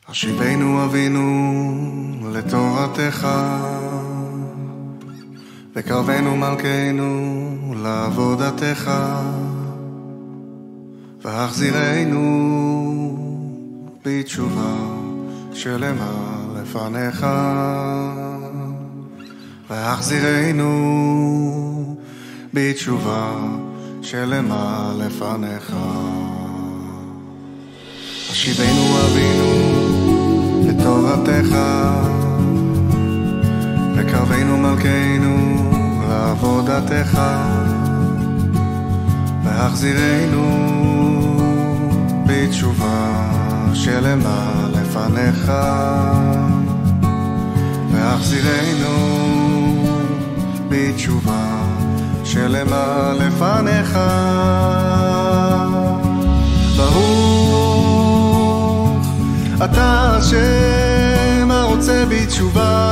השיבנו אבינו לתורתך, וקרבנו מלכנו לעבודתך, והחזירנו בתשובה שלמה לפניך, והחזירנו בתשובה שלמה לפניך. השיבנו אבינו לתורתך, וקרבנו מלכנו לעבודתך, והחזירנו בתשובה שלמה לפניך, והחזירנו בתשובה שלמה לפניך. ברוך אתה השם הרוצה בתשובה,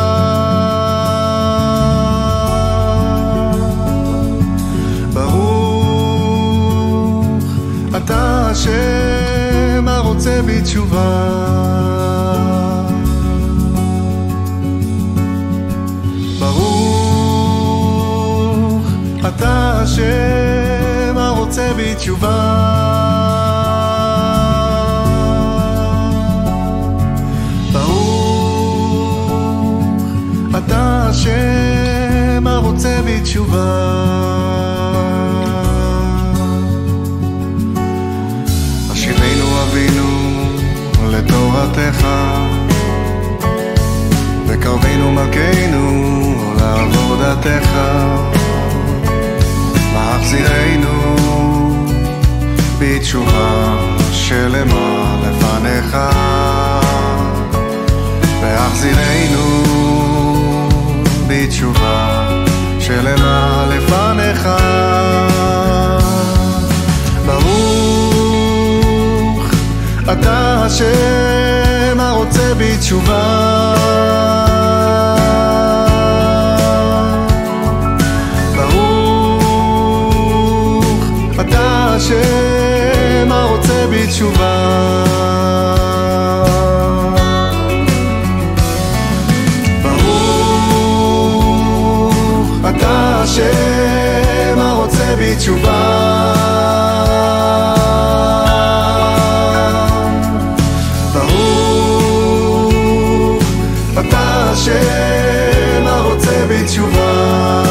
ברוך אתה השם הרוצה בתשובה, ברוך אתה השם הרוצה בתשובה, אתה השם הרוצה בתשובה. השיבנו אבינו לתורתך, וקרבנו מלכנו לעבודתך, והחזירנו בתשובה שלמה לפניך, והחזירנו בתשובה שלמה לפניך. ברוך אתה השם הרוצה בתשובה, ברוך אתה השם הרוצה בתשובה, אתה השם הרוצה בתשובה, ברוך אתה השם הרוצה בתשובה.